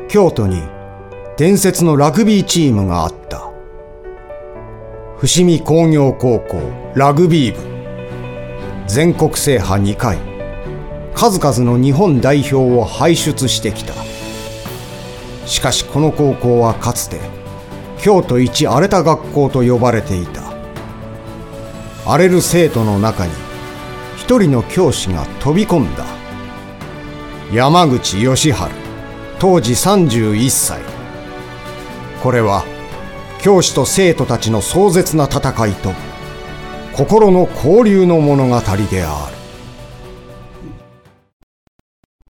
京都に伝説のラグビーチームがあった。伏見工業高校ラグビー部、全国制覇2回、数々の日本代表を輩出してきた。しかしこの高校はかつて京都一荒れた学校と呼ばれていた。荒れる生徒の中に一人の教師が飛び込んだ。山口義晴、当時31歳。これは教師と生徒たちの壮絶な戦いと心の交流の物語である。